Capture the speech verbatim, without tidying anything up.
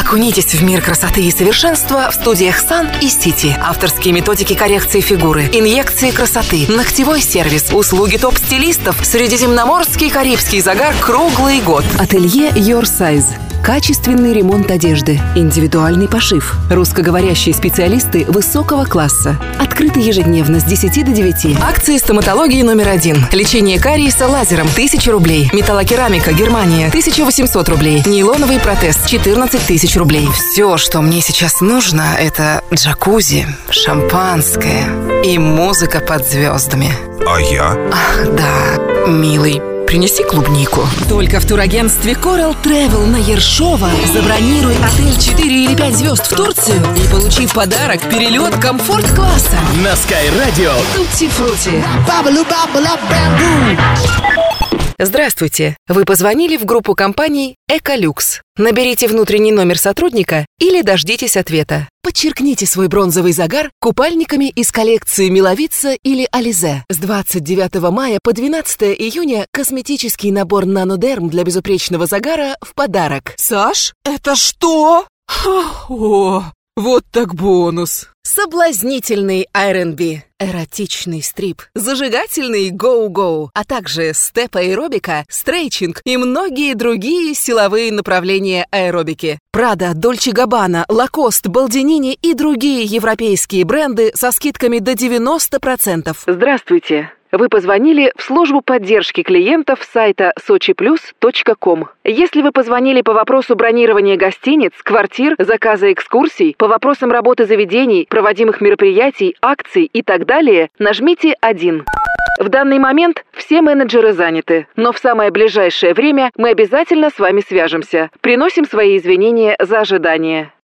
Окунитесь в мир красоты и совершенства в студиях Sun и City. Авторские методики коррекции фигуры, инъекции красоты, ногтевой сервис, услуги топ-стилистов, средиземноморский карибский загар круглый год. Ателье Your Size. Качественный ремонт одежды, индивидуальный пошив, русскоговорящие специалисты высокого класса. Открыты ежедневно с десяти до девяти. Акции стоматологии номер один. Лечение кариеса лазером тысяча рублей. Металлокерамика Германия тысяча восемьсот рублей. Нейлоновый протез четырнадцать тысяч рублей. Все, что мне сейчас нужно, это джакузи, шампанское и музыка под звездами. А я? Ах, да, милый. Принеси клубнику. Только в турагентстве Coral Travel на Ершова забронируй отель четыре или пять звезд в Турцию и получи в подарок перелет комфорт-класса. На Sky Radio. Тутти-фрути. Здравствуйте. Вы позвонили в группу компаний «Эколюкс». Наберите внутренний номер сотрудника или дождитесь ответа. Подчеркните свой бронзовый загар купальниками из коллекции «Миловица» или «Ализе». С двадцать девятого мая по двенадцатое июня косметический набор «Нанодерм» для безупречного загара в подарок. Саш, это что? О, вот так бонус. Соблазнительный ар энд би, эротичный стрип, зажигательный гоу-гоу, а также степ-аэробика, стрейчинг и многие другие силовые направления аэробики. Прада, Дольче Габбана, Лакост, Балдинини и другие европейские бренды со скидками до девяноста процентов. Здравствуйте. Вы позвонили в службу поддержки клиентов сайта сочи плюс точка ком. Если вы позвонили по вопросу бронирования гостиниц, квартир, заказа экскурсий, по вопросам работы заведений, проводимых мероприятий, акций и так далее, нажмите один. В данный момент все менеджеры заняты, но в самое ближайшее время мы обязательно с вами свяжемся. Приносим свои извинения за ожидание.